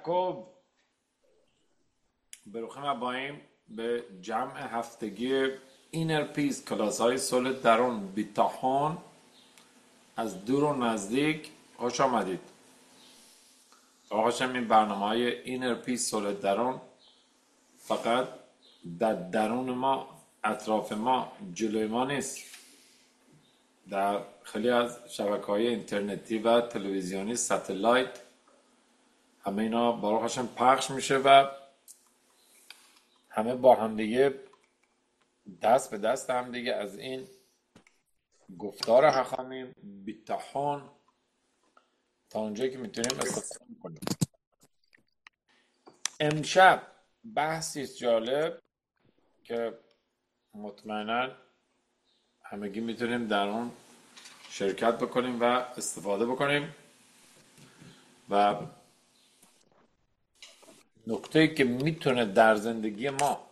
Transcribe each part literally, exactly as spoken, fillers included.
یعقوب، بروخیم اباییم به جمع هفتگی اینر پیس، کلاس های صلح درون بیتاحون از دور و نزدیک. خوش آمدید. آقاشم این برنامه های اینر پیس صلح درون فقط در درون ما، اطراف ما، جلوی ما نیست. در خیلی از شبکه های اینترنتی و تلویزیونی، ستلایت، همه اینا باروخشم پخش میشه و همه با هم دیگه دست به دست هم دیگه از این گفتار حخامیم بیتاحون تا اونجایی که میتونیم استفاده کنیم. امشب بحثی جالب که مطمئنا همگی میتونیم در اون شرکت بکنیم و استفاده بکنیم و نکته‌ای که میتونه در زندگی ما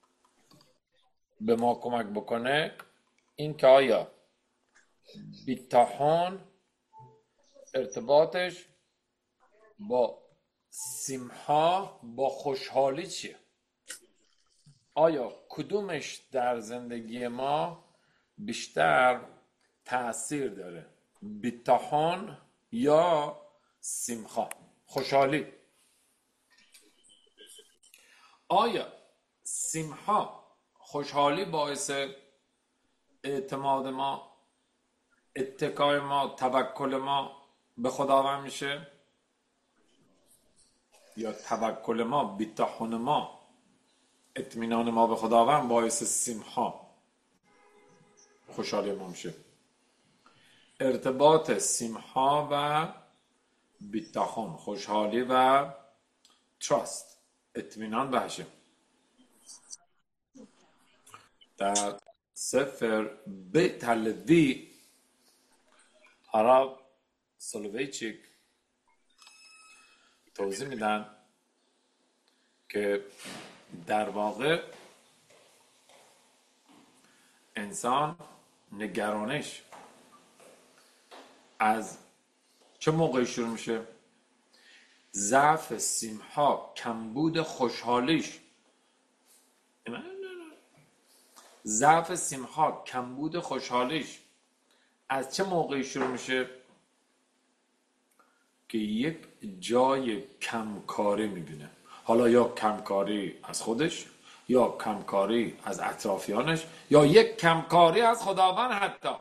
به ما کمک بکنه این که آیا بیتاحون ارتباطش با سیمها، با خوشحالی چیه؟ آیا کدومش در زندگی ما بیشتر تأثیر داره؟ بیتاحون یا سیمها، خوشحالی؟ آیا سیمها، خوشحالی، باعث اعتماد ما، اتکای ما، توکل ما به خداوند میشه؟ یا توکل ما، بیتاحون ما، اطمینان ما به خداوند باعث سیمها، خوشحالی ما میشه؟ ارتباط سیمها و بیتاحون، خوشحالی و تراست، اطمینان بهشه. در سفر بیت الوی هراب سولویچیک توضیح میدن که در واقع انسان نگرانش از چه موقعی شروع میشه؟ ضعف سیمها، کمبود خوشحالیش. ضعف سیمها، کمبود خوشحالیش از چه موقعی شروع میشه؟ که یک جای کمکاری میبینه. حالا یا کمکاری از خودش، یا کمکاری از اطرافیانش، یا یک کمکاری از خداوند. حتی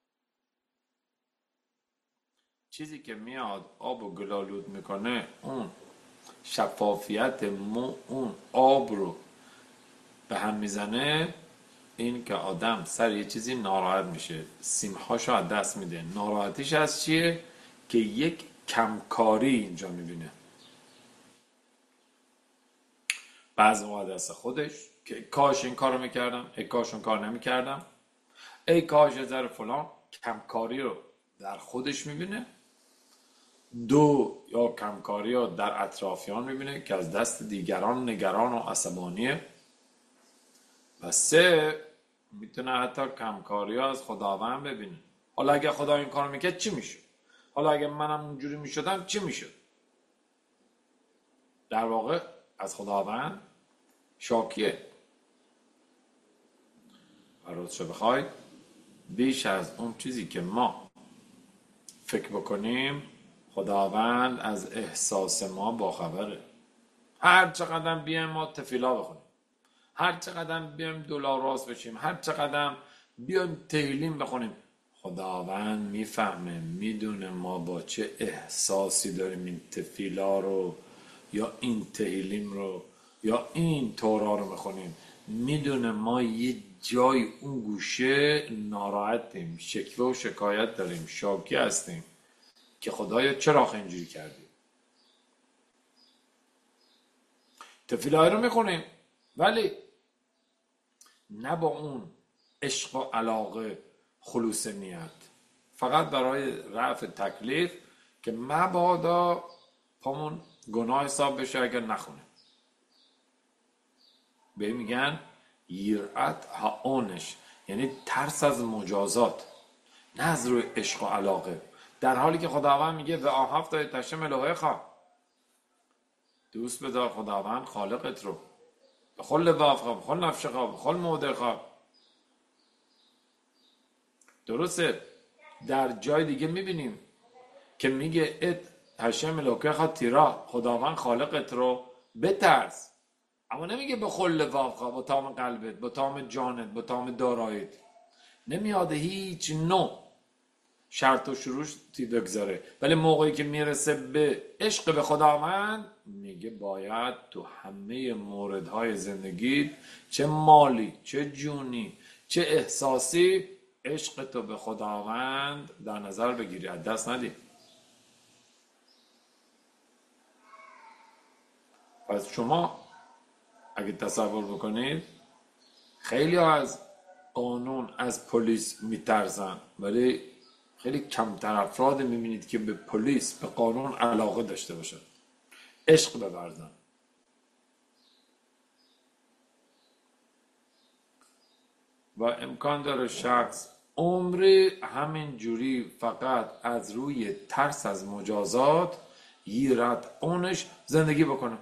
چیزی که میاد آب و گلالود میکنه، اون شفافیت مو اون آب رو به هم میزنه، این که آدم سر یه چیزی ناراحت میشه، سیمهاشو از دست میده. ناراحتیش از چیه؟ که یک کمکاری اینجا میبینه. بعضی موقع دست خودش که کاش این کارو میکردم، ای کاش اون کار نمیکردم، ای کاش یه ذره فلان. کمکاری رو در خودش میبینه. دو، یا کمکاری رو در اطرافیان میبینه که از دست دیگران نگران و عصبانیه. و سه، میتونه حتی کمکاری ها از خداوند ببینه. حالا اگه خدا این کارو میکرد چی میشه؟ حالا اگه منم اونجوری میشدم چی میشد؟ در واقع از خداوند شاکیه. و راستش بخواید بیش از اون چیزی که ما فکر بکنیم، خداوند از احساس ما باخبره. هر چقدر بیایم ما تفیلا بخونیم، هر چقدر بیایم دلار راست بشیم، هر چقدر بیایم تهیلیم بخونیم، خداوند میفهمه، میدونه ما با چه احساسی داریم این تفیلا رو یا این تهیلیم رو یا این تورا رو میخونیم. میدونه ما یه جای اون گوشه ناراحتیم، شکوه و شکایت داریم، شاکی هستیم که خدایا چرا آخه اینجوری کردی. تفیلای رو میخونیم ولی نه با اون عشق و علاقه، خلوص نیت، فقط برای رفع تکلیف که مبادا پامون گناه حساب بشه اگر نخونیم. به میگن یرعت هاونش، یعنی ترس از مجازات، نه از روی عشق و עلاقه. در حالی که خداوند میگه و آهفت تشم الهه خواه، دوست بدار خداوند خالقت رو به کل لبافها، به کل نفسها، به کل موضعها. درسته در جای دیگه میبینیم که میگه ات هشم الوکیخ تیرا، خداوند خالقت رو بترس، اما نمیگه به کل لبافها، با تمام قلبت، با تمام جانت، با تمام دارایت. نمیاد هیچ نوع شرط و شروطی بگذاره، ولی موقعی که میرسه به عشق به خداوند میگه باید تو همه موردهای زندگی، چه مالی، چه جونی، چه احساسی، عشق تو به خداوند در نظر بگیری، از دست ندی. پس شما اگه تصور بکنید خیلی از قانون، از پلیس میترسن، ولی خیلی کمتر افراد میبینید که به پلیس، به قانون علاقه داشته باشن، عشق بورزن. و امکان داره شخص عمری همین جوری فقط از روی ترس از مجازات ییرت اونش زندگی بکنه.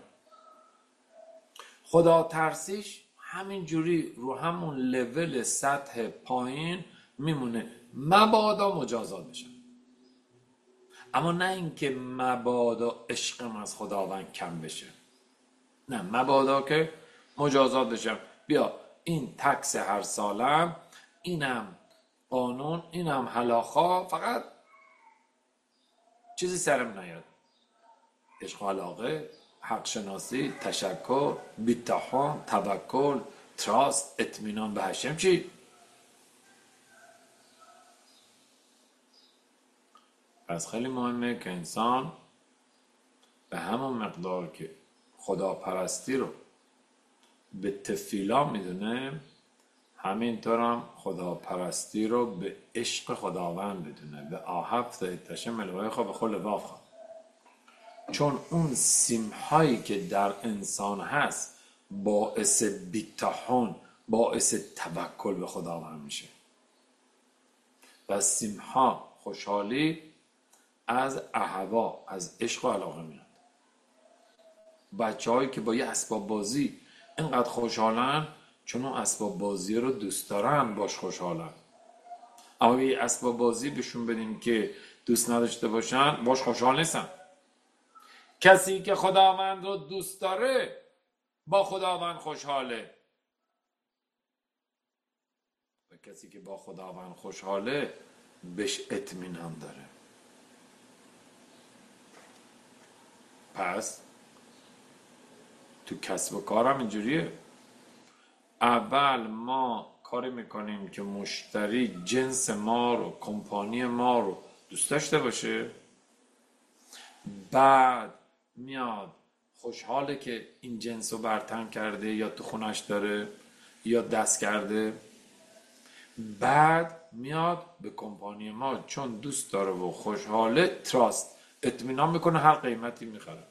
خدا ترسیش همین جوری رو همون لول سطح پایین میمونه، مبادا مجازات بشن. اما نه اینکه مبادا عشقم از خداوند کم بشه، نه، مبادا که مجازات بشم. بیا این تکس هر سالم، اینم قانون، اینم هلاخا، فقط چیزی سرم نیاد. عشق و علاقه، حق شناسی، تشکر، بیتحان، توکل، تراست، اطمینان به هشم. چی؟ پس خیلی مهمه که انسان به همون مقدار که خدا پرستی رو به تفیلا میدونه، همینطور هم خدا پرستی رو به عشق خداوند بدونه، به آهفت تشم الوهای خواه به خل لباف خواه. چون اون سیمهایی که در انسان هست باعث بیتحان، باعث توکل به خداوند میشه. و سیمها، خوشحالی، از احوا، از عشق و علاقه میاد. بچه هایی که با یه اسباب بازی اینقدر خوشحالن چون اون اسباب بازی رو دوست دارن، باش خوشحالن. اما یه اسباب بازی بهشون بدیم که دوست نداشته باشن، باش خوشحال نیستن. کسی که خداوند رو دوست داره با خداوند خوشحاله، و کسی که با خداوند خوشحاله بهش اطمینان داره. پس تو کسب و کارم اینجوریه. اول ما کاری میکنیم که مشتری جنس ما رو، کمپانی ما رو دوست داشته باشه، بعد میاد خوشحاله که این جنس رو برتن کرده یا تو خونش داره یا دست کرده، بعد میاد به کمپانی ما چون دوست داره و خوشحاله، تراست، اطمینان میکنه، هر قیمتی میخره.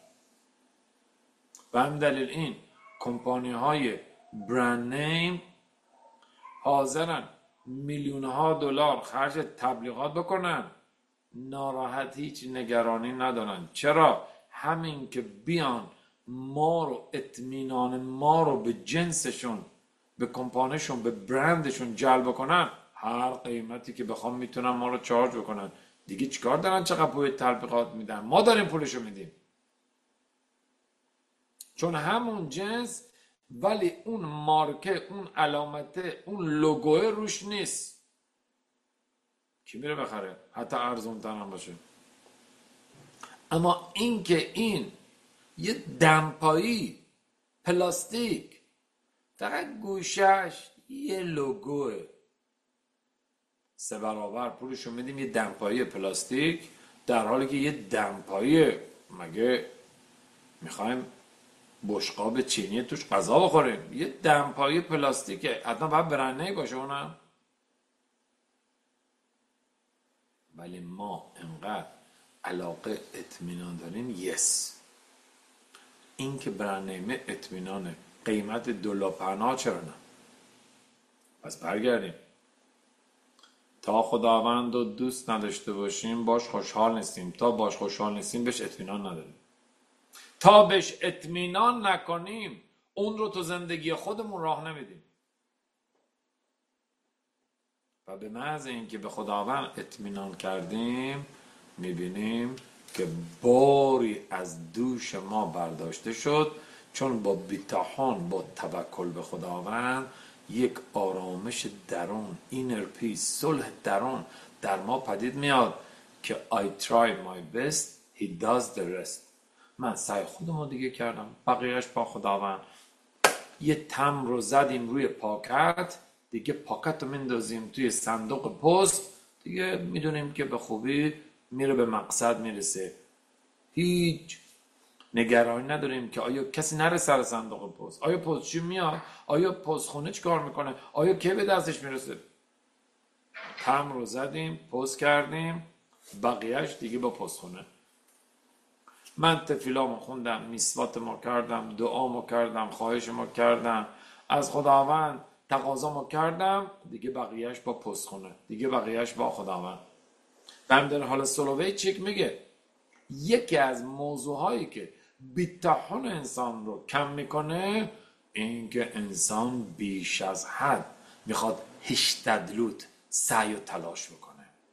و همین دلیل این کمپانی های برند نیم حاضرن میلیون ها دلار خرج تبلیغات بکنن، ناراحت، هیچ نگرانی ندارن. چرا؟ همین که بیان ما رو، اطمینان ما رو به جنسشون، به کمپانیشون، به برندشون جلب کنن، هر قیمتی که بخوام میتونن ما رو چارج بکنن. دیگه چیکار دارن چقدر پول تبلیغات میدن؟ ما داریم پولشو میدیم. چون همون جنس، ولی اون مارکه، اون علامته، اون لوگوه روش نیست. کی میره بخره؟ حتی ارزون تر هم باشه. اما این که این یه دمپایی پلاستیک، فقط گوشش یه لوگوه، سه برابر پولشو میدیم یه دمپایی پلاستیک، در حالی که یه دمپایی، مگه میخوایم بشقاب چینی توش غذا بخوریم؟ یه دمپایی پلاستیکه، حتما باید برنده باشه اونم. ولی ما انقدر علاقه، اطمینان داریم. یس، این که برنده اطمینانه، قیمت دلار پناه، چرا نه؟ پس برگردیم. تا خداوند رو دوست نداشته باشیم باش خوشحال نیستیم، تا باش خوشحال نیستیم بهش اطمینان نداریم. تا بهش اطمینان نکنیم اون رو تو زندگی خودمون راه نمیدیم. و به محض اینکه به خداوند اطمینان کردیم میبینیم که باری از دوش ما برداشته شد، چون با بی‌طاحان، با توکل به خداوند یک آرامش درون، اینر پیس، صلح درون در ما پدید میاد که I try my best, he does the rest. من سعی خودمو دیگه کردم، بقیهش با خداوند. یه تم رو زدیم روی پاکت، دیگه پاکت رو مندازیم توی صندوق پست، دیگه میدونیم که به خوبی میره به مقصد میرسه. هیچ نگرانی نداریم که آیا کسی نره سر صندوق پست، آیا پستچی میاد، آیا پستخونه چی کار میکنه، آیا کی به دستش میرسه. تم رو زدیم، پست کردیم، بقیهش دیگه با پستخونه. من تفیلامو خوندم، میسواتمو کردم، دعامو کردم، خواهشمو کردم، از خداوند تقاضامو کردم، دیگه بقیهش با پستخونه، دیگه بقیهش با خداوند. بندر حال سولوویچیک میگه یکی از موضوعهایی که بی‌طاحان انسان رو کم میکنه این که انسان بیش از حد میخواد هشتدلوت سعی و تلاش بکنه.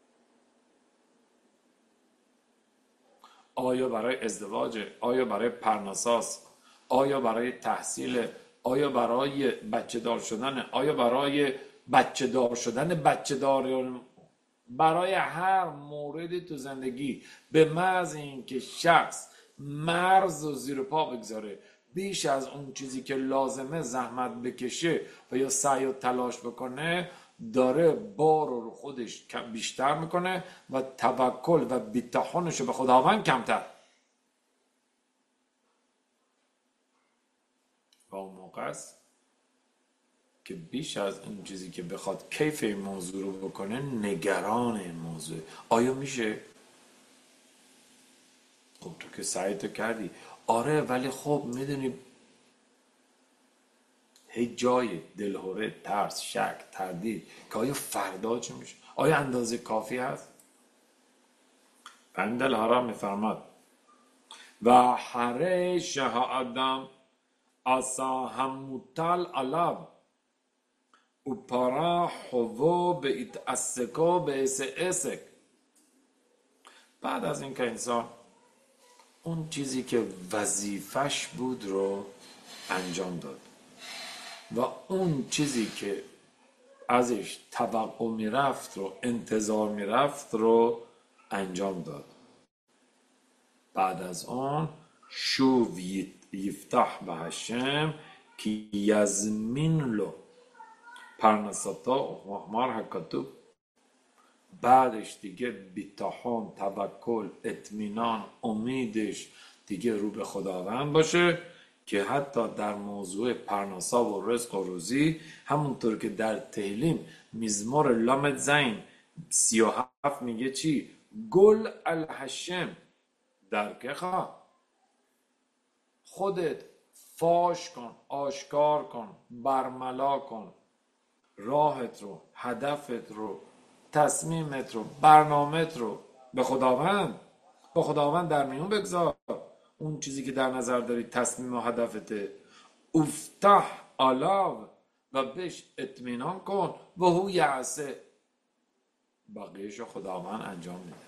آیا برای ازدواج، آیا برای پرناساس، آیا برای تحصیل، آیا برای بچه دار شدن، آیا برای بچه دار شدن بچه دار، برای هر موردی تو زندگی به محض این که شخص مرز و زیر پا بگذاره، بیش از اون چیزی که لازمه زحمت بکشه و یا سعی و تلاش بکنه، داره بار رو خودش بیشتر میکنه و توکل و بی‌طاحانش رو به خداوند کمتر. و اون موقع است که بیش از این چیزی که بخواد کیف این موضوع رو بکنه نگران این موضوع. آیا میشه؟ خب تو که سعی تو کردی. آره ولی خب میدونی هیچ جای دلهوره، ترس، شک، تردید که آیا فردا چه میشه؟ آیا اندازه کافی هست؟ بندل حرام میفرماد و حره شه آدم اصا هموتل علب و پارا حوو به اتعسکو به اس اسک. بعد از اینکه انسان اون چیزی که وظیفش بود رو انجام داد و اون چیزی که ازش توقع میرفت رو، انتظار میرفت رو انجام داد، بعد از اون شو یفتح به هشم که یزمین لو پرنساتا و محمار حکتو. بعدش دیگه بی‌طاحان، توکل، اطمینان، امیدش دیگه رو به خداوند باشه که حتی در موضوع پرناسا و رزق و روزی، همونطور که در تهلیم مزمور لامت زین سی و هفت میگه چی؟ گل الهشم در که خواه خودت فاش کن، آشکار کن، برملا کن راهت رو، هدفت رو، تصمیمت رو، برنامت رو به خداوند با خداوند در میون بگذار. اون چیزی که در نظر داری تصمیم و هدفته، افتح علاو و بهش اطمینان کن و هو یعسه، بقیهش رو خداوند انجام میده.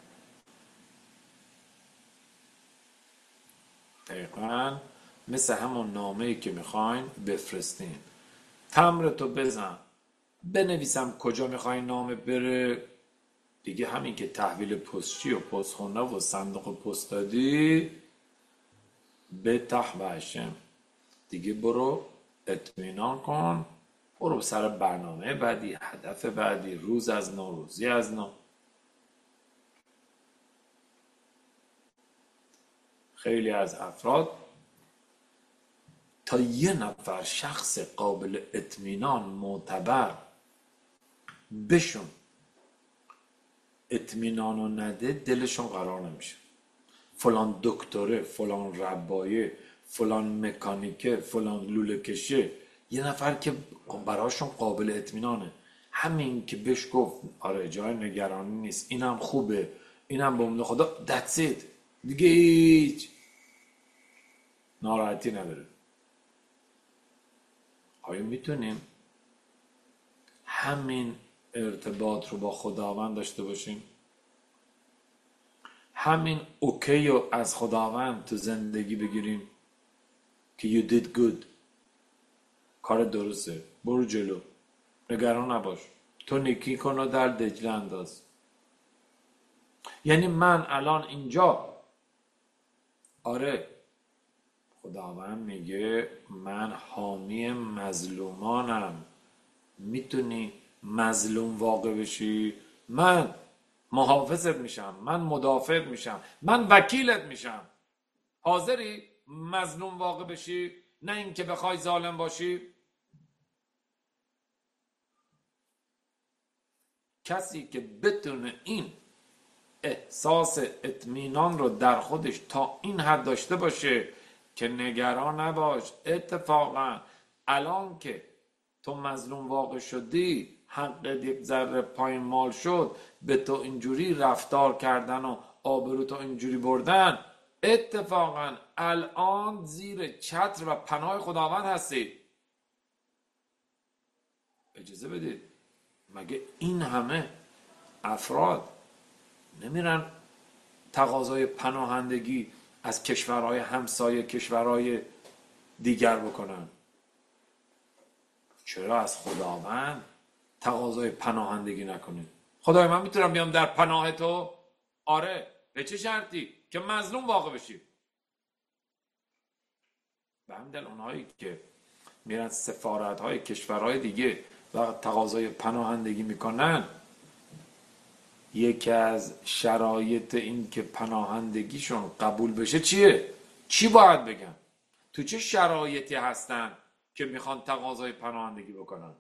دقیقا مثل همون نامه‌ای که میخواین بفرستین، تمرتو بزن، بنویسم کجا میخواین نامه بره، دیگه همین که تحویل پستچی و پستخونه و صندوق پست دادی به تحبشم، دیگه برو اطمینان کن، برو سر برنامه بعدی، هدف بعدی، روز از نو، روزی از نو. خیلی از افراد تا یه نفر شخص قابل اطمینان معتبر بشون اطمینانو نده دلشون قرار نمیشه. فلان دکتره، فلان ربایه، فلان مکانیکه، فلان لوله کشه، یه نفر که براشون قابل اطمینانه، همین که بهش گفت آره جای نگرانی نیست، اینم خوبه، اینم به امید خدا، that's it، دیگه هیچ. ناراحتی نداره. آیا میتونیم همین ارتباط رو با خداوند داشته باشیم؟ همین اوکی رو از خداوند تو زندگی بگیریم که you did good، کار درسته، برو جلو، نگران نباش، تو نیکی کن و در دجله انداز. یعنی من الان اینجا، آره خداوند میگه من حامی مظلومانم، میتونی مظلوم واقع بشی، من محافظت میشم، من مدافعت میشم، من وکیلت میشم. حاضری مظلوم واقع بشی، نه اینکه بخوای ظالم باشی؟ کسی که بتونه این احساس اطمینان رو در خودش تا این حد داشته باشه که نگران نباش، اتفاقا الان که تو مظلوم واقع شدی، حقت یک ذره پایین مال شد، به تو اینجوری رفتار کردن و آبرو تو اینجوری بردن، اتفاقا الان زیر چتر و پناه خداوند هستی. اجازه بدید، مگه این همه افراد نمیرن تقاضای پناهندگی از کشورهای همسایه، کشورهای دیگر بکنن؟ چرا از خداوند تقاضای پناهندگی نکنید؟ خدای من میتونم بیام در پناه تو؟ آره. به چه شرطی؟ که مظلوم واقع بشی. به همین دل اونهایی که میرن سفارت های کشورهای دیگه و تقاضای پناهندگی میکنن، یکی از شرایط این که پناهندگیشون قبول بشه چیه؟ چی باید بگن؟ تو چه شرایطی هستن که میخوان تقاضای پناهندگی بکنن؟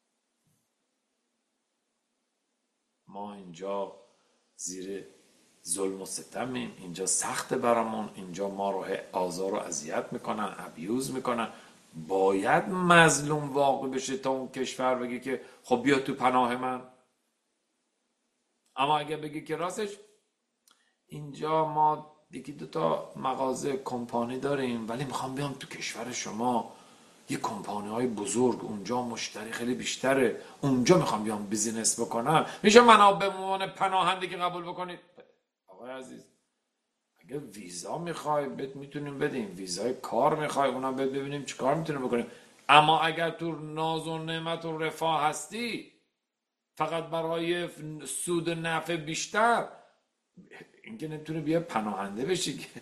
ما اینجا زیر ظلم و ستمیم، اینجا سخته برامون، اینجا ما رو آزار و اذیت میکنن، ابیوز میکنن. باید مظلوم واقع بشه تا اون کشور بگه که خب بیا تو پناه من. اما اگه بگی که راستش اینجا ما یکی دو تا مغازه کمپانی داریم ولی میخوام بیام تو کشور شما، یه کمپانی های بزرگ اونجا مشتری خیلی بیشتره، اونجا میخوام بیام بیزینس بکنم، میشه منو به عنوان پناهندگی قبول بکنید؟ آقای عزیز، اگه ویزا میخوای بهت میتونیم بدیم، ویزای کار میخوای اونم بهت ببینیم چی کار میتونیم بکنیم. اما اگر تو ناز و نعمت و رفاه هستی فقط برای سود و نفع بیشتر، اینکه نمیتونه بیا پناهنده بشی که.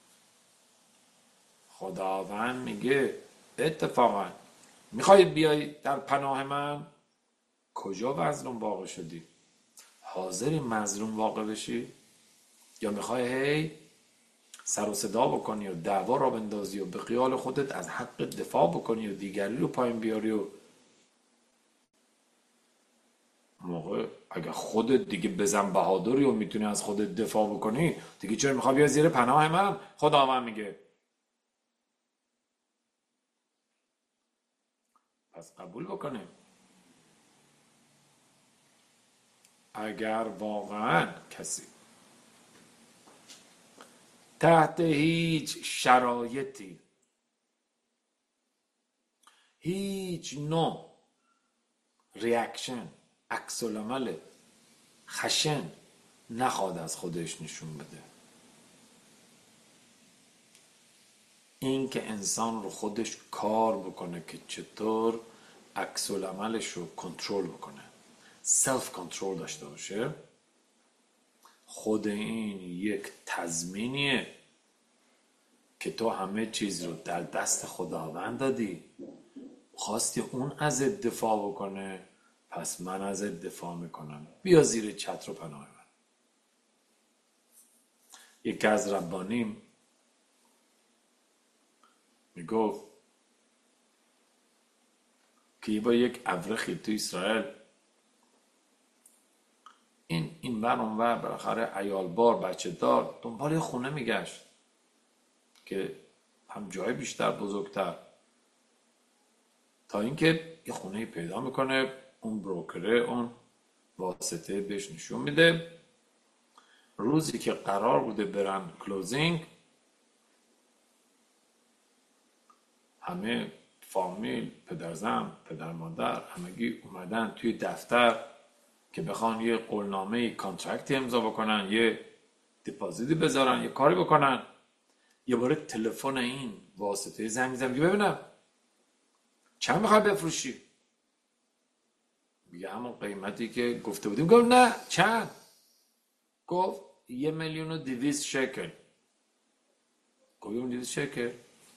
خداوند میگه اتفاقا میخوای بیای در پناه من؟ کجا مظلوم واقع شدی؟ حاضری مظلوم واقع بشی؟ یا میخوای هی سر و صدا بکنی و دعوا را بندازی و به خیال خودت از حق دفاع بکنی و دیگری رو پایین بیاری؟ و موقع اگر خودت دیگه بزن بهادری و میتونی از خودت دفاع بکنی، دیگه چرا میخوای بیا زیر پناه من؟ خداوند میگه. پس قبول بکنیم اگر واقعا کسی تحت هیچ شرایطی، هیچ نوع ریاکشن، عکس العمل خشن نخواد از خودش نشون بده، این که انسان رو خودش کار بکنه که چطور عکس العملش رو کنترل بکنه، سلف کنترل داشته باشه، خود این یک تضمینیه که تو همه چیز رو در دست خداوند دادی، خواستی اون ازت دفاع بکنه، پس من ازت دفاع میکنم، بیا زیر چتر و پناه من. یکی از ربانیم میگفت که با یک ابرخی تو اسرائیل این این بر اون ور بالاخره عیال بار بچه دار دنبال یه خونه میگشت که هم جای بیشتر بزرگتر، تا اینکه یه خونه پیدا میکنه، اون بروکره اون واسطه بهش نشون میده. روزی که قرار بوده برن کلوزینگ، همه فامیل، پدرزن، پدر مادر همگی اومدن توی دفتر که بخوان یه قولنامه کانترکتی امضا بکنن، یه دپازیتی بذارن، یه کاری بکنن. یه باره تلفن این واسطه زنگ میزنم میگه ببینم چند میخوای بفروشی؟ میگه همون قیمتی که گفته بودیم. گفت نه چند؟ گفت یه میلیون و دویست شکل. گفت یه دویست شکل؟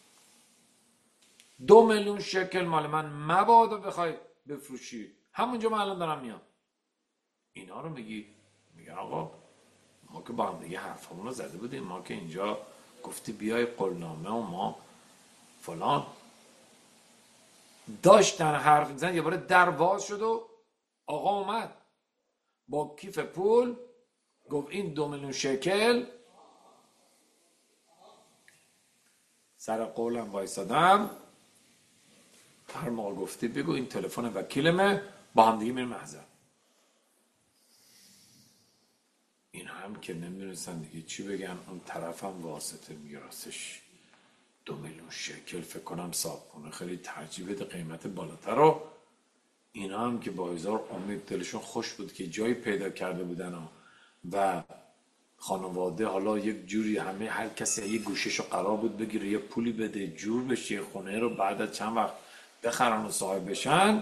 دو میلیون شکل مال من مبادا بخوای بفروشی، همونجا من الان دارم میام. اینا رو میگی؟ میگه آقا ما که با هم دیگه حرفمون رو زده بودیم، ما که اینجا گفتی بیای قولنامه و ما فلان. داشتن حرف میزن یه باره در باز شد و آقا اومد با کیف پول. گفت این دو میلیون شکل سر قولم وایسادم، هر موقع گفتی بگو این تلفن وکیلمه، با هم دیگه میریم محضر. این هم که نمیدونستن دیگه چی بگن. اون طرف هم واسطه میگه راستش دو میلیون شکل فکر کنم صاحبخونه خیلی ترجیح بده قیمت بالاتر رو. اینا هم که با هزار امید دلشون خوش بود که جایی پیدا کرده بودن و خانواده حالا یک جوری همه هر کسی یک گوشهشو قرار بود بگیره یه پولی بده جور بشه خونه رو بعد از چند وقت بخرن و صاحب بشن.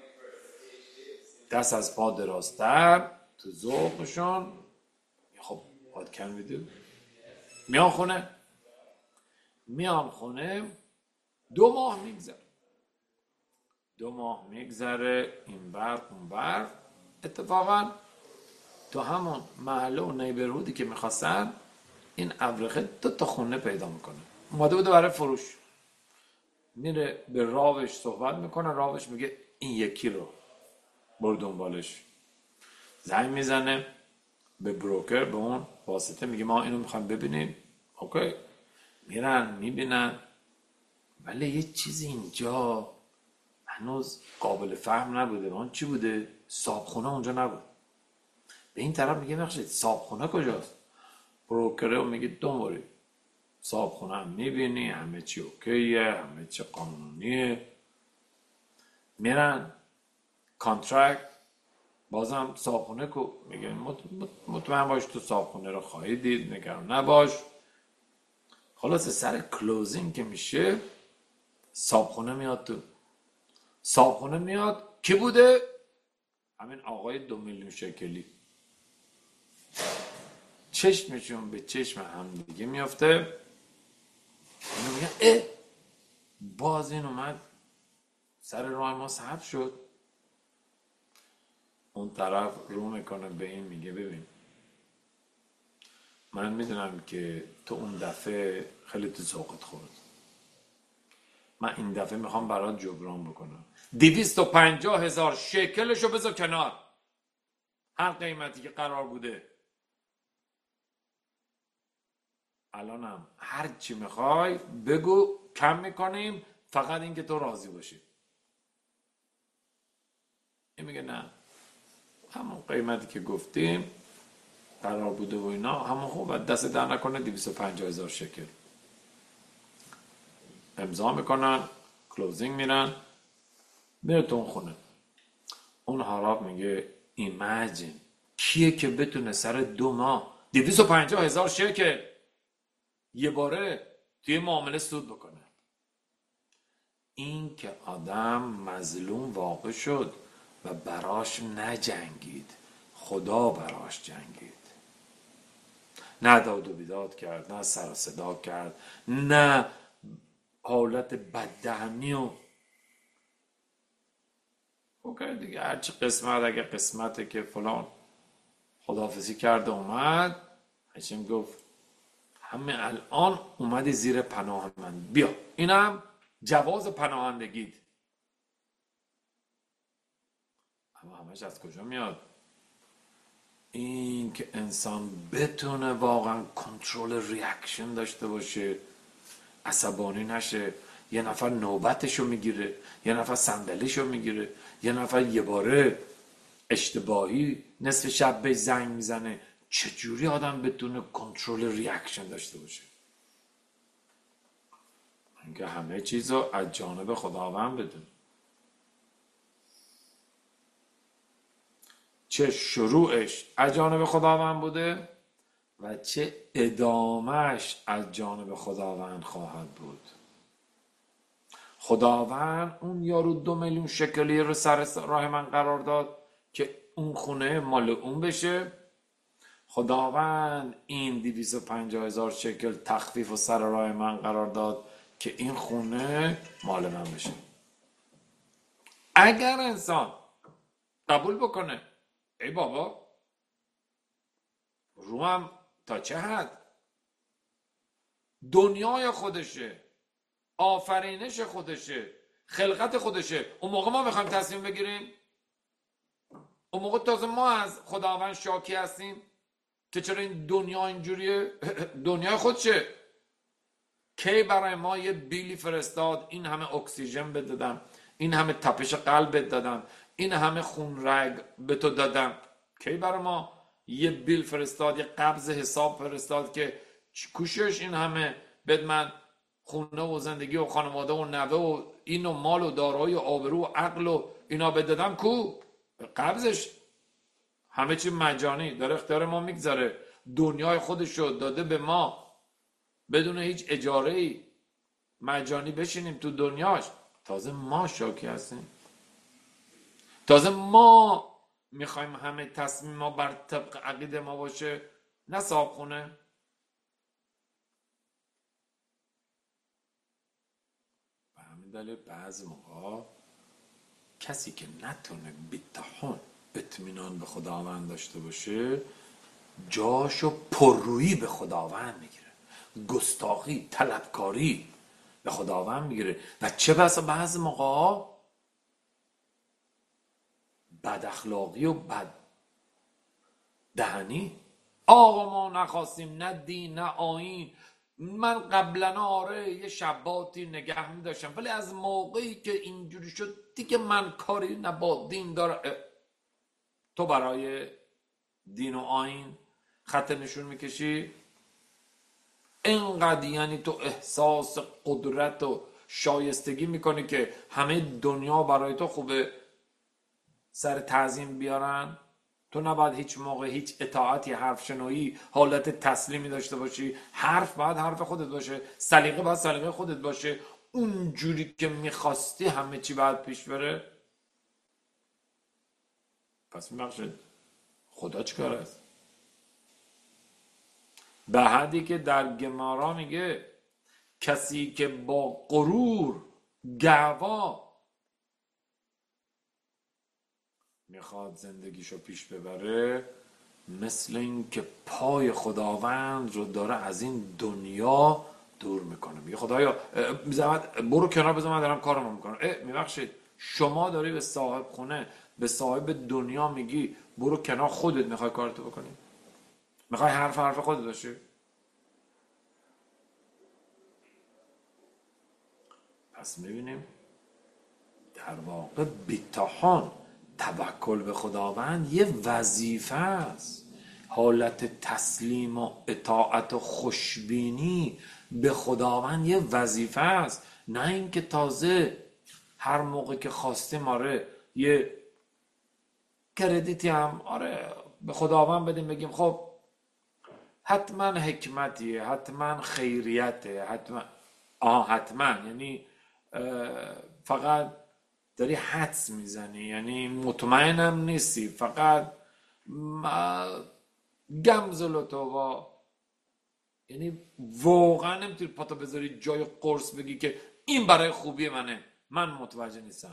دست از پا درازتر تو ذوقشون خب what can we do؟ میان خونه میان خونه دو ماه میگذره دو ماه میگذره این بر اون بر. اتفاقا تو همون محله و نیبرهودی که میخواستن این ابرخه دو تا خونه پیدا میکنه. اومده بوده برای فروش. میره به راوش صحبت میکنه، راوش میگه این یکی رو برو دنبالش. زنگ میزنه به بروکر، به اون واسطه، میگه ما اینو میخوایم ببینیم. اوکی میرن میبینن، ولی یه چیزی اینجا هنوز قابل فهم نبوده. اون چی بوده؟ صابخونه اونجا نبود. به این طرف میگه بخشید صابخونه کجاست؟ بروکره میگه دنبالی صابخونه هم میبینی همه چی اوکیه، همه چی قانونیه. میرن کانترکت، بازم صابخونه کو میگه مطمئن باش تو صابخونه رو خواهی دید، نگران نباش. خلاص سر کلوزینگ که میشه صابخونه میاد تو. صابخونه میاد کی بوده؟ همین آقای دو میلیون شکلی. چشمشون به چشم هم دیگه میافته. اینو میگن اه باز این اومد سر راه ما سحب شد. اون طرف رو میکنه به این میگه ببین من میدونم که تو اون دفعه خیلی تو ذوقت خورد، من این دفعه میخوام برات جبران بکنم. دویست و پنجاه هزار شکلشو بذار کنار، هر قیمتی که قرار بوده. الانم هر چی میخوای بگو کم میکنیم، فقط این که تو راضی باشی. این میگه نه همون قیمتی که گفتیم قرار بوده و اینا همون خوب، دست در نکنه دویست و پنجاه هزار شکل. امضا میکنن، کلوزینگ میرن، میره تو اون خونه. اون حراب میگه ایمجین کیه که بتونه سر دو ماه دویست و پنجاه هزار شکل یه باره توی معامله سود بکنه؟ این که آدم مظلوم واقع شد و براش نجنگید، خدا براش جنگید. نه داد و بیداد کرد، نه سر و صدا کرد، نه حالت بددهنی و اوکی دیگه هرچی قسمت، اگه قسمته که فلان خداحافظی کرده اومد. هشم گفت همه الان اومدی زیر پناه من، بیا اینم جواز پناهندگیت. اما همش از کجا میاد؟ این که انسان بتونه واقعا کنترل ریاکشن داشته باشه، عصبانی نشه. یه نفر نوبتشو میگیره، یه نفر صندلیشو میگیره، یه نفر یه باره اشتباهی نصف شب به زنگ میزنه. چجوری آدم بتونه کنترل ریاکشن داشته باشه؟ اینکه همه چیز رو از جانب خداوند بدون، چه شروعش از جانب خداوند بوده و چه ادامهش از جانب خداوند خواهد بود. خداوند اون یارو دو میلیون شکلی رو سر راه من قرار داد که اون خونه مال اون بشه. خداوند این دویست و پنجاه هزار شکل تخفیف و سر راه من قرار داد که این خونه مال من بشه. اگر انسان قبول بکنه ای بابا روم تا چه حد دنیای خودشه، آفرینش خودشه، خلقت خودشه، اون موقع ما میخوایم تصمیم بگیریم؟ اون موقع تازه ما از خداوند شاکی هستیم که چرا این دنیا اینجوریه؟ دنیای خودشه. کی برای ما یه بیلی فرستاد این همه اکسیژن بدادم، این همه تپش قلب دادم، این همه خون رگ به تو دادم؟ کی برای ما یه بیل فرستاد، یه قبض حساب فرستاد که کوشش این همه بد من خونه و زندگی و خانواده و نوه و این و مال و دارایی و آبرو و عقل و اینا بدادم؟ کو قبضش؟ همه چی مجانی داره اختیار ما میگذاره. دنیای خودشو داده به ما بدون هیچ اجاره ای، مجانی بشینیم تو دنیاش. تازه ما شاکی هستیم، تازه ما میخوایم همه تصمیم ما بر طبق عقیده ما باشه، نه صاحبخونه. به همین دلیل بعضی موقع کسی که نتونه بی‌تحمل اطمینان به خداوند داشته باشه جاشو پررویی به خداوند میگیره، گستاخی، طلبکاری به خداوند میگیره و چه بسا بعضی موقع بد اخلاقی و بد دهنی. آقا ما نخواستیم، نه دین نه آیین. من قبلا آره یه شباتی نگه میداشتم ولی از موقعی که اینجوری شد دیگه من کاری نه با دین دارم. تو برای دین و آیین خط نشون میکشی؟ اینقدر یعنی تو احساس قدرت و شایستگی میکنی که همه دنیا برای تو خوبه سر تعظیم بیارن؟ تو نباید هیچ موقع هیچ اطاعتی، حرف شنویی، حالت تسلیمی داشته باشی. حرف باید حرف خودت باشه، سلیقه باید سلیقه خودت باشه. اونجوری که میخواستی همه چی باید پیش بره. پس میبخشید خدا چیکار است؟ به حدی که در گمارا میگه کسی که با غرور گوا میخواد زندگیشو پیش ببره مثل این که پای خداوند رو داره از این دنیا دور میکنه. میگه خدایا زحمت برو کنار بذار من دارم کارمو میکنم. میبخشید شما داری به صاحب خونه، به صاحب دنیا میگی برو کنار، خودت میخوای کارتو بکنی؟ میخوای حرف حرف خودت باشی؟ پس میبینیم در واقع بی‌تحان توکل به خداوند یه وظیفه است. حالت تسلیم و اطاعت و خوشبینی به خداوند یه وظیفه است، نه اینکه تازه هر موقع که خواستیم آره یه کردیتی هم آره به خداوند بدیم بگیم خب حتما حکمتیه، حتما خیریته، حتما آه حتما یعنی فقط داری حدس میزنی، یعنی مطمئنم نیستی، فقط گمزلو تو، یعنی واقعا نمیتونی پاتو بذاری جای قرص بگی که این برای خوبی منه. من متوجه نیستم.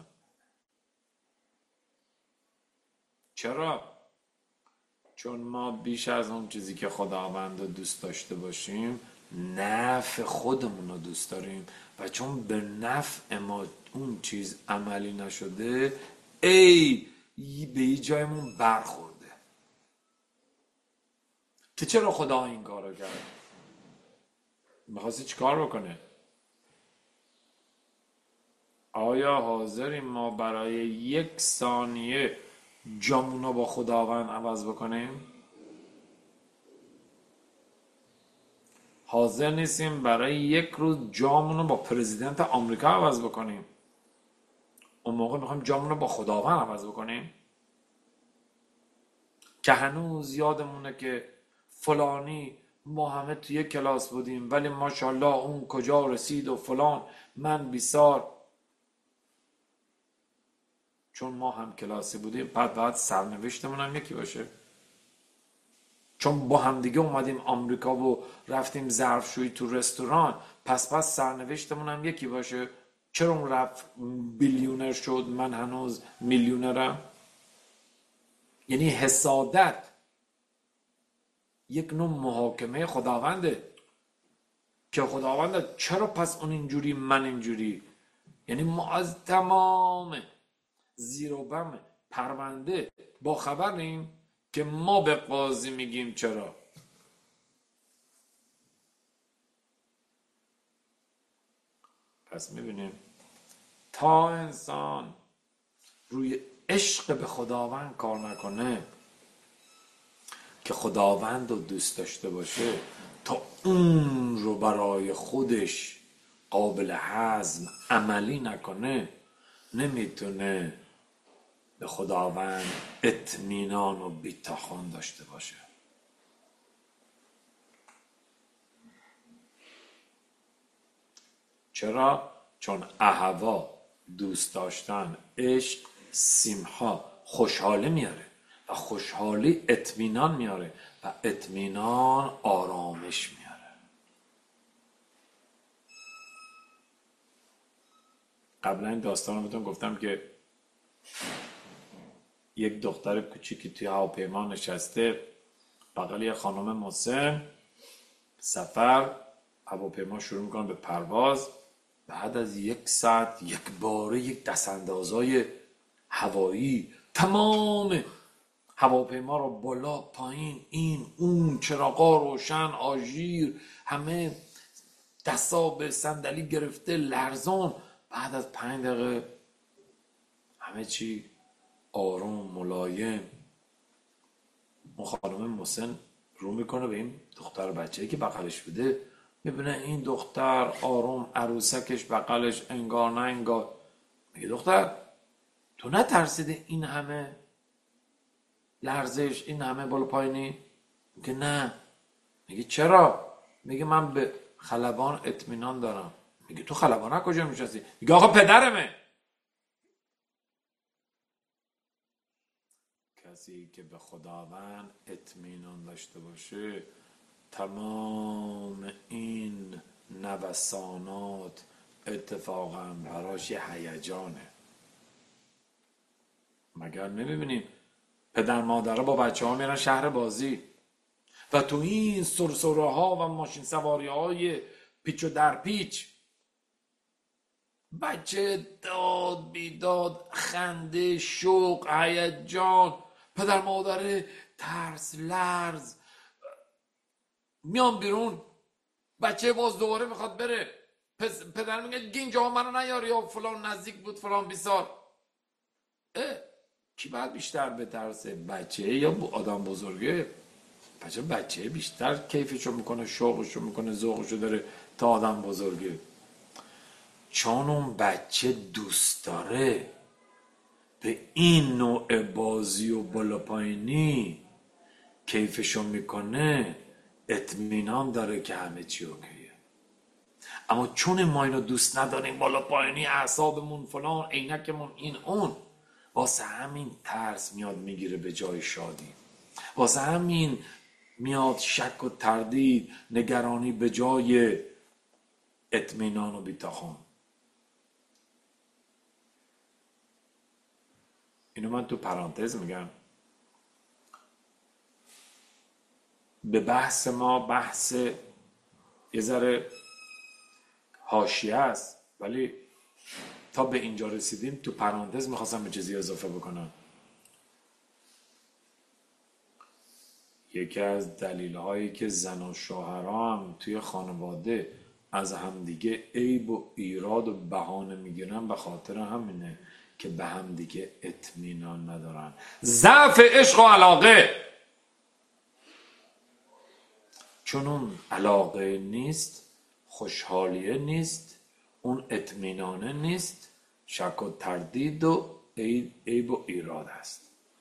چرا؟ چون ما بیش از اون چیزی که خداوند رو دوست داشته باشیم نفع خودمون رو دوست داریم و چون به نفع ما اون چیز عملی نشده ای به یه جایمون برخورده که چرا خدا این کار رو کرد. میخواستی چی کار بکنه؟ آیا حاضریم ما برای یک ثانیه جامونو با خداوند عوض بکنیم؟ حاضر نیستیم برای یک روز جامونو با پرزیدنت آمریکا عوض بکنیم. اون موقع میخوایم جامونو با خداوند عوض بکنیم که هنوز یادمونه که فلانی ما همه توی کلاس بودیم ولی ماشاءالله اون کجا رسید و فلان من بیسار. چون ما هم کلاسی بودیم بعد بعد سرنوشتمون هم یکی باشه. چون با هم دیگه اومدیم آمریکا و رفتیم ظرفشویی تو رستوران پس پس سرنوشتمون هم یکی باشه. چرا اون رفت بیلیونر شد من هنوز میلیونرم؟ یعنی حسادت یک نوع محاکمه خداونده که خداونده چرا پس اون اینجوری من اینجوری. یعنی ما از تمام زیر و بم پرونده با خبریم که ما به قاضی میگیم چرا. پس میبینیم تا انسان روی عشق به خداوند کار نکنه که خداوند رو دوست داشته باشه، تا اون رو برای خودش قابل هضم عملی نکنه، نمیتونه به خداوند اطمینان و بی‌تاخان داشته باشه. چرا؟ چون اهوا، دوست داشتن، عشق، سیمها خوشحالی میاره و خوشحالی اطمینان میاره و اطمینان آرامش میاره. قبلا این داستان رو بهتون گفتم که یک دختر کوچیکی توی هواپیما نشسته، بغل یه خانم مسن، سفر، هواپیما شروع میکنه به پرواز. بعد از یک ساعت یک باره یک دستاندازای هوایی تمام هواپیما رو بالا پایین این اون چراغا روشن آژیر همه دستا به صندلی گرفته لرزان. بعد از پنج دقیقه همه چی آروم ملایم. اون خانم مسن رو میکنه به این دختر بچه‌ای که بغلش بوده، میبینه این دختر آروم عروسکش بغلش انگار نه انگار. میگه دختر تو نترسیده این همه لرزش این همه بالا پایینی؟ میگه نه. میگه چرا؟ میگه من به خلبان اطمینان دارم. میگه تو خلبان کجا میشناسی؟ میگه آقا پدرمه. کسی که به خداوند اطمینان داشته باشه تمام این نوسانات اتفاقا براش یه هیجانه. مگر نمیبینیم پدر مادرها با بچه ها میرن شهر بازی و تو این سرسره ها و ماشین سواری های پیچ و در پیچ بچه داد بیداد خنده شوق هیجان، پدر مادر ترس لرز میان بیرون. بچه باز دوباره میخواد بره، پدر میگه اینجا منو نیاری یا فلان نزدیک بود فلان بیسار. اه کی باید بیشتر بترسه، بچه یا آدم بزرگه؟ بچه بچه بیشتر کیفشو میکنه شوقشو میکنه ذوقشو داره تا آدم بزرگه. چون اون بچه دوست داره به این نوع بازی و بالا پایینی کیفشو میکنه، اطمینان داره که همه چی اوکیه. اما چون ما اینو دوست نداریم بالا پایینی اعصابمون فلان عینکمون این اون، واسه همین ترس میاد میگیره به جای شادی، واسه همین میاد شک و تردید نگرانی به جای اطمینان و بی‌تاخان. اینو من تو پرانتز میگم. به بحث ما بحث یه ذره حاشیه است ولی تا به اینجا رسیدیم تو پرانتز میخواستم به چیزی اضافه بکنم. یکی از دلیل هایی که زن و شوهرها هم توی خانواده از همدیگه عیب و ایراد و بهانه میگیرن به خاطر همینه که به همدیگه اطمینان ندارن. ضعف عشق و علاقه. چون اون علاقه نیست، خوشحالیه نیست، اون اطمینانه نیست، شک و تردید و عیب و ایراد هست.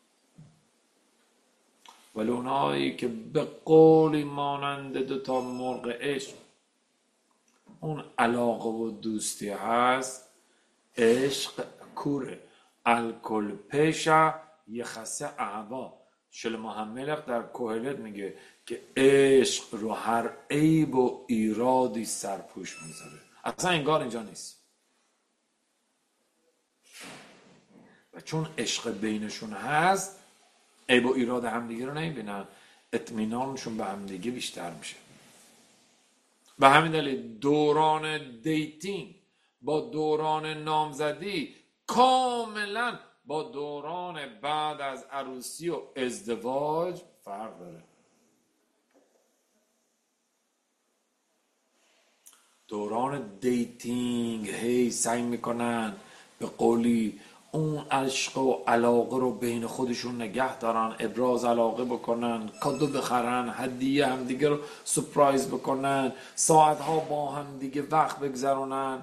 ولی اونایی که به قولی مانند دوتا مرغ عشق اون علاقه و دوستی هست، عشق کوره الکل پیشه یخسه اعوا. شلما هملق در کوهلت میگه که عشق رو هر عیب و ایرادی سرپوش میذاره. اصلا انگار اینجا نیست. و چون عشق بینشون هست، عیب و ایراد همدیگه رو نمیبینن، اطمینانشون به همدیگه بیشتر میشه. به همین دلیل دوران دیتینگ با دوران نامزدی کاملا با دوران بعد از عروسی و ازدواج فرق داره. دوران دیتینگ هی سعی میکنن به قولی اون عشق و علاقه رو بین خودشون نگه دارن، ابراز علاقه بکنن، کادو بخرن، هدیه هم دیگه رو سپرایز بکنن، ساعتها با هم دیگه وقت بگذرونن.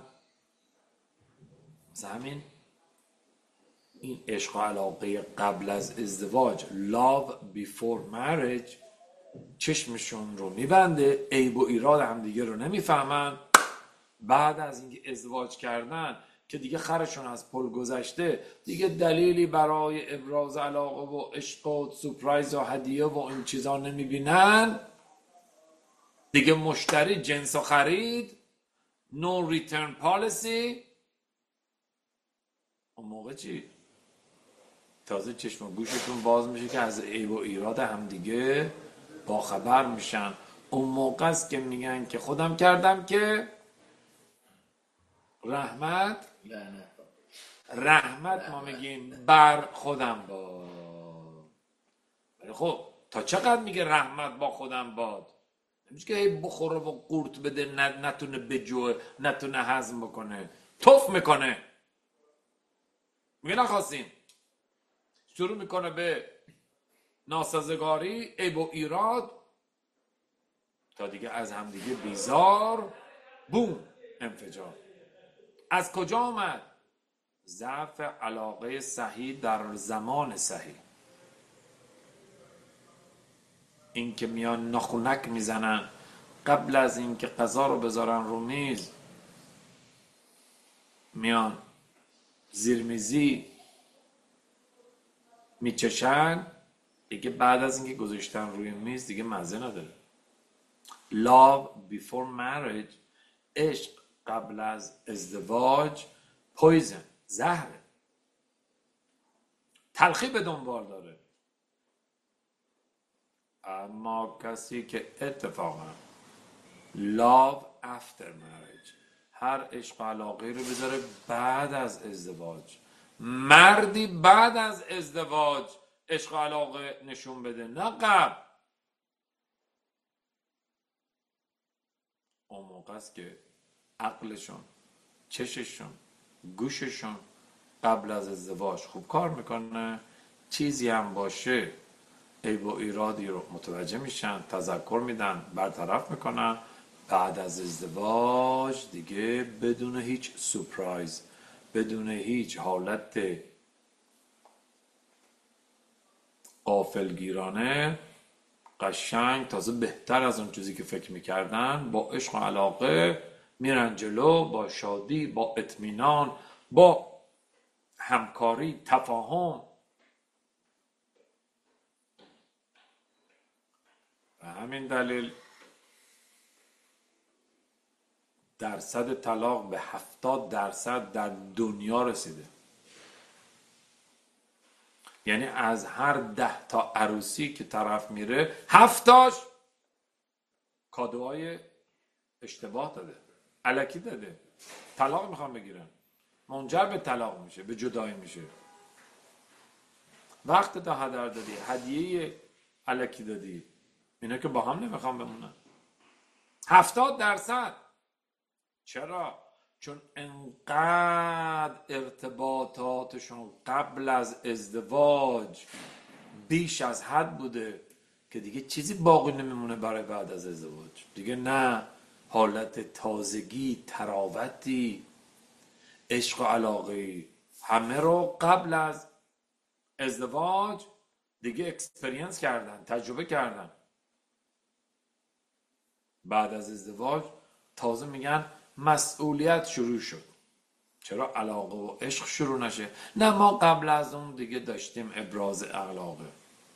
همین این عشق و علاقه قبل از ازدواج، love before marriage، چشمشون رو میبنده، عیب و ایراد هم دیگه رو نمیفهمن. بعد از اینکه ازدواج کردن که دیگه خرشون از پل گذشته، دیگه دلیلی برای ابراز علاقه و عشق و سپرایز و هدیه و این چیزا نمیبینن. دیگه مشتری جنس و خرید، no return policy. اون موقع چی؟ تازه چشم و گوشتون باز میشه که از عیب و ایراد هم دیگه با خبر میشن. اون موقع است که میگن که خودم کردم که رحمت رحمت ما میگیم بر خودم باد. ولی خب تا چقدر میگه رحمت با خودم باد؟ نمیشه که هی بخوره و قورت بده، نتونه بجوه، نتونه هضم بکنه، توف میکنه. میگه نخواستیم. شروع میکنه به ناسازگاری، عیب و ایراد، تا دیگه از همدیگه بیزار، بوم، انفجار. از کجا آمد؟ ضعف علاقه صحیح در زمان صحیح. این که میان ناخونک میزنن قبل از اینکه غذا رو بذارن رو میز، میان زیرمیزی میچشن، دیگه بعد از اینکه گذاشتن روی میز دیگه مزه نداره. love before marriage، عشق قبل از ازدواج، پویزن، زهره، تلخی به دنبال داره. اما کسی که اتفاقا love after marriage، هر عشق و علاقه رو بذاره بعد از ازدواج، مردی بعد از ازدواج عشق و علاقه نشون بده، نه قبل. اون موقع است که عقلشون، چششون، گوششون قبل از ازدواج خوب کار میکنه. چیزی هم باشه عیب و ایرادی رو متوجه میشن، تذکر میدن، برطرف میکنن. بعد از ازدواج دیگه بدون هیچ سورپرایز، بدون هیچ حالت غافلگیرانه، قشنگ تازه بهتر از اون چیزی که فکر میکردن، با عشق و علاقه میرن جلو، با شادی، با اطمینان، با همکاری، تفاهم. و همین دلیل درصد طلاق به هفتاد درصد در دنیا رسیده. یعنی از هر ده تا عروسی که طرف میره، هفتاش کادوهای اشتباه داده، الکی داده، طلاق میخوام بگیرن، منجر به طلاق میشه، به جدایی میشه. وقت تا هدر دادی، هدیه الکی دادی، اینا که با هم نمیخوام بمونن. هفتاد درصد. چرا؟ چون انقدر ارتباطاتشون قبل از ازدواج بیش از حد بوده که دیگه چیزی باقی نمیمونه برای بعد از ازدواج. دیگه نه حالت تازگی، تراوتی، عشق و علاقه، همه رو قبل از ازدواج دیگه اکسپریانس کردن، تجربه کردن. بعد از ازدواج تازه میگن مسئولیت شروع شد. چرا علاقه و عشق شروع نشه؟ نه، ما قبل از اون دیگه داشتیم ابراز علاقه.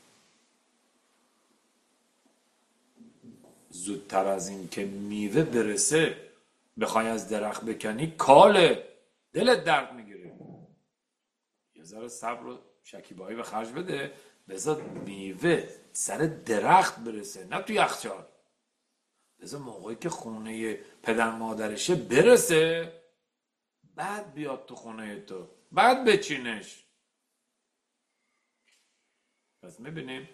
زودتر از این که میوه برسه بخوای از درخت بکنی کاله، دلت درد میگیره. یه ذره صبر و شکیبایی به خرج بده، بذار میوه سر درخت برسه، نه تو یخچال. بذار موقعی که خونه پدر مادرشه برسه، بعد بیاد تو خونه تو، بعد بچینش. پس میبینیم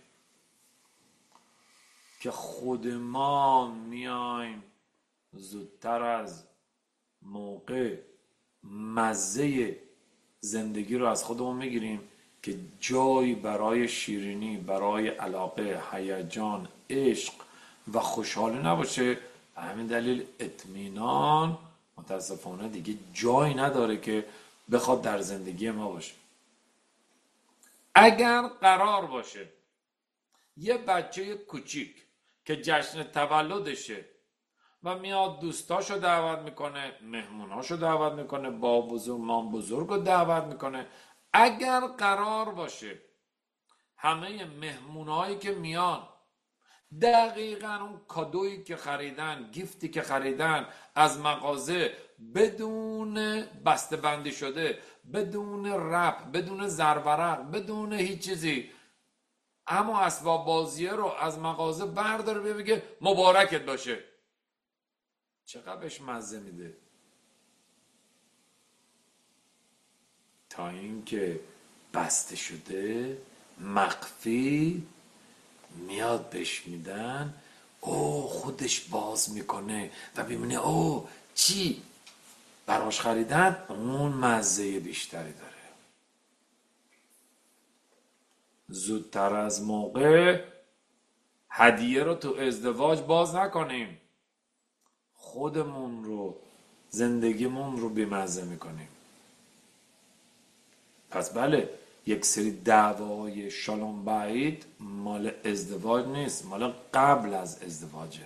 که خود ما میایم زودتر از موقع مزه زندگی رو از خودمون میگیریم که جایی برای شیرینی، برای علاقه، هیجان، عشق و خوشحالی نباشه. به همین دلیل اطمینان متاسفانه دیگه جایی نداره که بخواد در زندگی ما باشه. اگر قرار باشه یه بچه کوچیک که جشن تولدشه و میاد دوستاشو دعوت میکنه، مهموناشو دعوت میکنه، با بزرگ مام بزرگ رو دعوت میکنه، اگر قرار باشه همه مهمونایی که میان دقیقا اون کادویی که خریدن، گیفتی که خریدن از مغازه بدون بسته بندی شده، بدون رپ، بدون زرورق، بدون هیچ چیزی، اما اسباب بازیه رو از مغازه برداره بگه مبارکت باشه، چقدر بهش مزه میده. تا اینکه بسته شده مخفی میاد بهش میدن، او خودش باز میکنه و ببینه او چی براش خریدن، اون مزه بیشتری داره. زودتر از موقع هدیه رو تو ازدواج باز نکنیم، خودمون رو، زندگیمون رو بی‌مزه میکنیم. پس بله، یک سری دعوای شالون بعید مال ازدواج نیست، مال قبل از ازدواجه.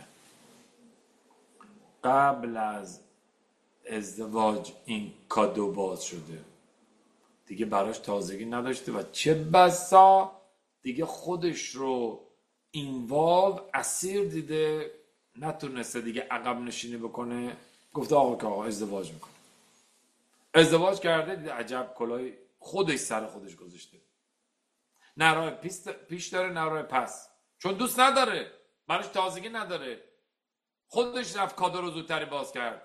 قبل از ازدواج این کادو باز شده، دیگه براش تازگی نداشته و چه بسا دیگه خودش رو اینوالو، اسیر دیده، نتونسته دیگه عقب نشینی بکنه. گفته آقا که آقا ازدواج میکنه، ازدواج کرده، دیده عجب کلاه خودش سر خودش گذاشته، نه راه پیش داره نه راه پس، چون دوست نداره، براش تازگی نداره، خودش رفت کادو رو زودتری باز کرد.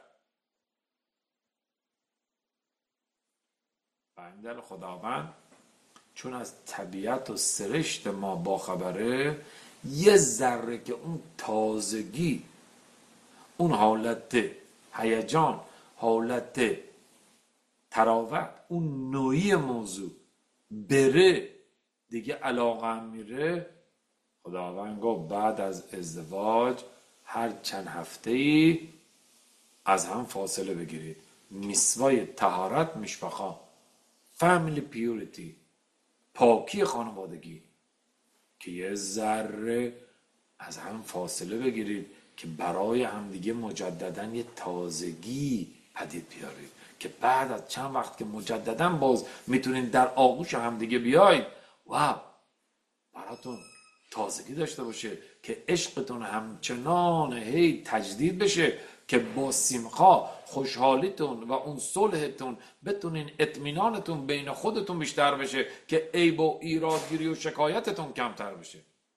بنده خداوند چون از طبیعت و سرشت ما باخبره، یه ذره که اون تازگی، اون حالت هیجان، حالت تراوت، اون نوعی موضوع بره، دیگه علاقه هم میره. خداوند گفت بعد از ازدواج هر چند هفته ای از هم فاصله بگیرید. میسوای طهارت میشپخا، فامیلی پیوریتی، پاکی خانوادگی، که یه ذره از هم فاصله بگیرید که برای همدیگه مجددا یه تازگی پدید بیارید، که بعد از چند وقت که مجددا باز میتونید در آغوش همدیگه بیاید، واو، براتون تازگی داشته باشه، که عشقتون همچنان هی تجدید بشه، که با سیمخا خوشحالیتون و اون صلحتون بتونین اطمینانتون بین خودتون بیشتر بشه، که عیب و ایرادگیری و شکایتتون کمتر بشه.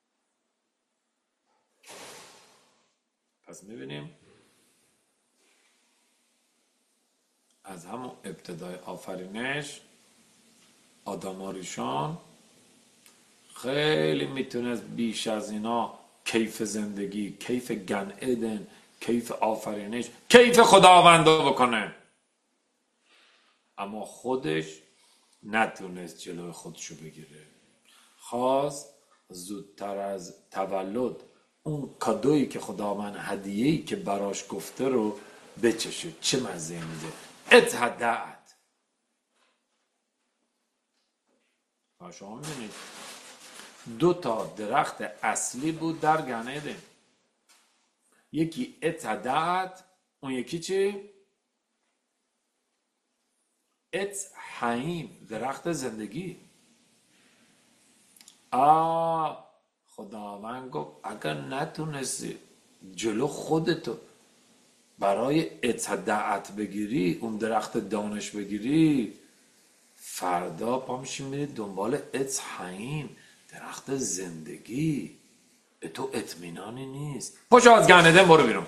پس میبینیم از همون ابتدای آفرینش آدم ها ریشان خیلی میتونست بیش از اینا کیف زندگی، کیف گن ایدن، کیف آفرینش، کیف خداوندا بکنه، اما خودش نتونست جلوی خودشو بگیره. خواست زودتر از تولد اون کادویی که خداوند هدیه‌ای که براش گفته رو بچشه. چه مزه میده. اتهدعت. شما میبینید دو تا درخت اصلی بود در گنه. یکی اتهدعت، اون یکی چی؟ ات حیم، درخت زندگی. آه خداوند گفت اگر نتونستی جلو خودتو برای اتهدعت بگیری، اون درخت دانش بگیری، فردا پا میشی میری دنبال ات حیم، درخت زندگی. به تو اطمینانی نیست. پاشو از گن ادن برو بیرون.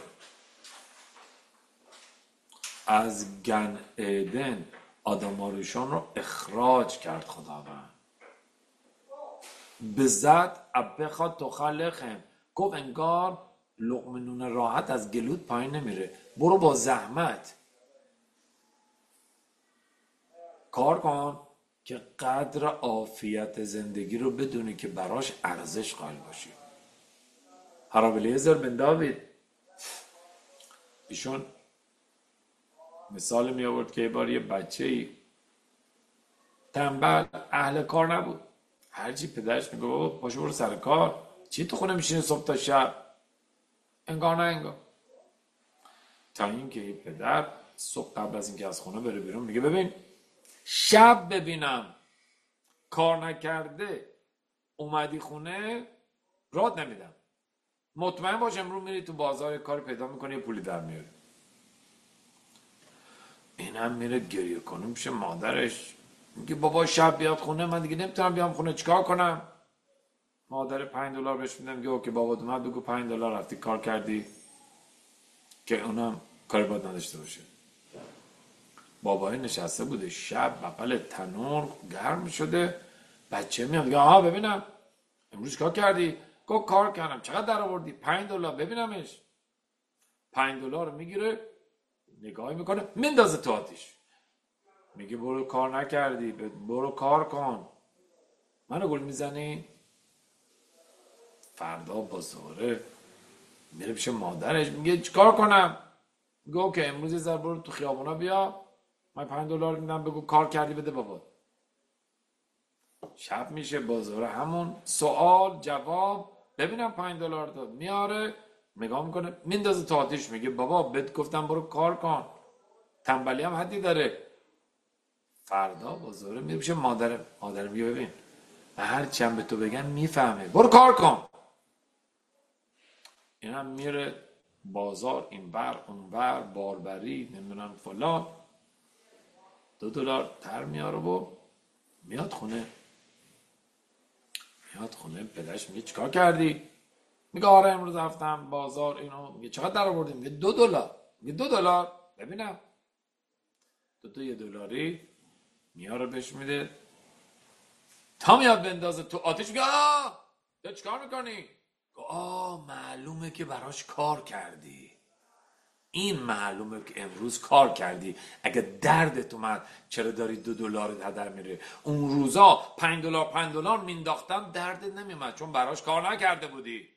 از گن ادن آدم آریشان رو اخراج کرد خداوند. بزد بخواد تو خلقهم، گفت انگار لقمه نون راحت از گلود پایین نمیره، برو با زحمت کار کن که قدر عافیت زندگی رو بدونی که براش ارزش قائل باشی. حرام الیعزر بن داوید ایشون مثال می آورد که یه بار یه بچه‌ای تنبل اهل کار نبود، هرچی پدرش میگه بابا پاشو برو سر کار، چی تو خونه میشینی صبح تا شب؟ انگار نه انگار. تا اینکه پدر صبح قبل از اینکه از خونه بره بیرون میگه ببین شب ببینم کار نکرده اومدی خونه رات نمیدم، مطمئن باش امروز میری تو بازار کار پیدا میکنی یه پولی در میاری. اینم میره گریه کنه میشه مادرش، میگه بابا شب بیاد خونه من دیگه نمیتونم بیام خونه، چیکار کنم؟ مادر پنج دلار بهش میدم، میگه اوکی بابا اومد بگو پنج دلار رفتی کار کردی که اونم کاری باید نداشته باشه. بابای نشسته بوده شب بغل تنور گرم شده، بچه میاد میگه آها ببینم امروز کار کردی؟ گفت کار کردم. چقدر در آوردی؟ پنج دلار. ببینمش. پنج دلار رو میگیره نگاهی میکنه میندازه تو آتیش، میگه برو کار نکردی برو کار کن، منو گول میزنی؟ فردا با زوره میره پیش مادرش میگه چیکار کنم؟ میگه اوکی امروز یه ذره برو تو خیابونا بیا، من پنج دلار میدم بگو کار کردی بده بابا. شب میشه بازاره همون سوال جواب، ببینم پنج دلار داد میاره نگاه میکنه میندازه تو آتیش، میگه بابا بهت گفتم برو کار کن، تنبلی هم حدی داره. فردا بازاره میره پیش مادر، مادر میگه ببین من هر چند به تو بگم میفهمه برو کار کن. این هم میره بازار این بر اون بر باربری نمیدونم فلان، دو دلار تر میاره و میاد خونه. میاد خونه پدرش میگه چیکار کردی؟ میگه آره امروز رفتم بازار اینو. میگه چقدر در آوردی؟ میگه دو دلار. میگه دو دلار ببینم. دو تا یه دلاری میاره بهش میده، تا میاد بندازه تو آتیش میگه آه تو چیکار میکنی؟ آه معلومه که براش کار کردی، این معلومه که امروز کار کردی. اگه دردت اومد چرا داری دو دلار هدر میره؟ اون روزا پنج دلار پنج دلار مینداختم دردت نمیومد چون براش کار نکرده بودی.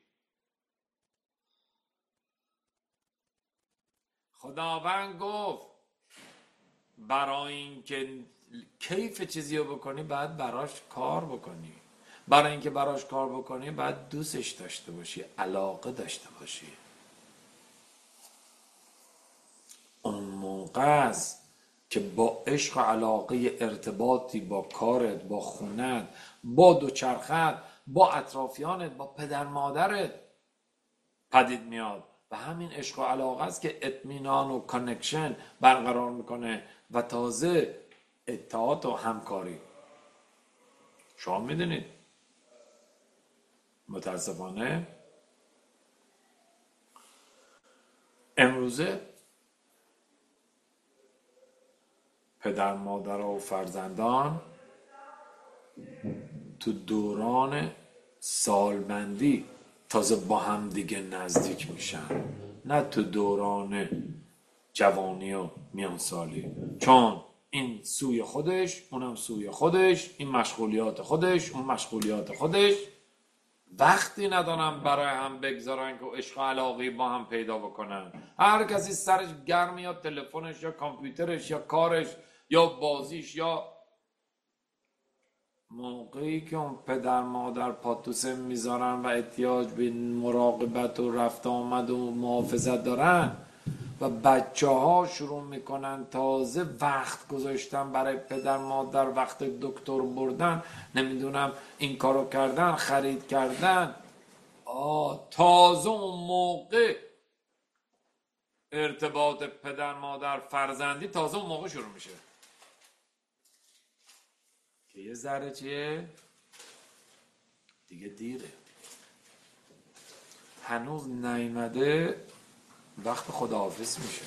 خداوند گفت برای اینکه کیف چیزی رو بکنی باید براش کار بکنی، برای اینکه براش کار بکنی باید دوستش داشته باشی، علاقه داشته باشی. اون موقع است که با عشق و علاقه ارتباطی با کارت، با خونت، با دوچرخت، با اطرافیانت، با پدر مادرت پدید میاد و همین عشق و علاقه است که اطمینان و کانکشن برقرار میکنه و تازه اتحاد و همکاری. شما میدونید متاسفانه امروزه پدر مادر و فرزندان تو دوران سالمندی تازه با هم دیگه نزدیک میشن، نه تو دوران جوانی و میانسالی، چون این سوی خودش اونم سوی خودش، این مشغولیات خودش اون مشغولیات خودش. وقتی ندارن برای هم بگذارن که عشق و علاقه با هم پیدا بکنن. هر کسی سرش گرم، یا تلفنش یا کامپیوترش یا کارش یا بازیش، یا موقعی که اون پدر مادر پاتوسه میذارن و احتیاج به مراقبت و رفت آمد و محافظت دارن و بچه ها شروع میکنن تازه وقت گذاشتن برای پدر مادر، وقت دکتر بردن، نمیدونم این کارو کردن، خرید کردن، آه تازه اون موقع ارتباط پدر مادر فرزندی تازه اون موقع شروع میشه که یه ذره چیه دیگه دیره، هنوز نیامده وقت خداحافظ میشه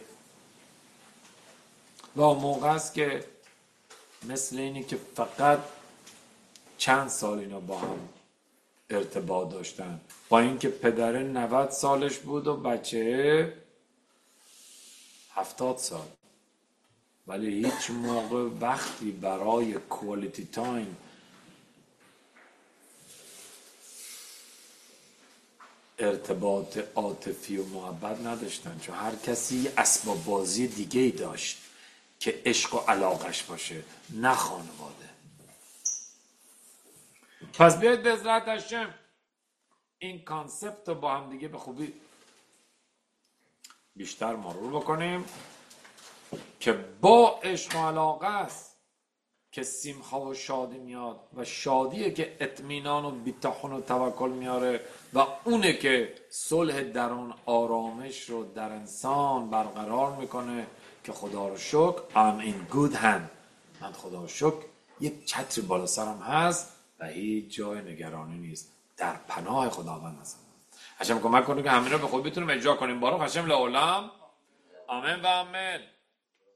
و اون موقع است که مثل اینی که فقط چند سال اینا با هم ارتباط داشتن، با اینکه پدره نود سالش بود و بچه هفتاد سال، ولی هیچ موقع وقتی برای کوالیتی تایم ارتباط عاطفی و محبت نداشتن، چون هر کسی اسباب بازی دیگه ای داشت که عشق و علاقش باشه، نه خانواده. پس بیاید به عزت هشم این کانسپت رو با هم دیگه به خوبی بیشتر مرور بکنیم که با عشق و علاقه است که سیمخا و شادی میاد و شادیه که اطمینان و بی‌طمع و توکل میاره و اونه که صلح درون، آرامش رو در انسان برقرار میکنه که خدا رو شکر I'm in good hand، من خدا رو شکر یک چتری بالا سرم هست و هیچ جای نگرانی نیست، در پناه خداوند هستم. هشم کمک کنه که همین رو به خود بتونیم اجرا کنیم. بارو هشم لعالم آمین و آمین.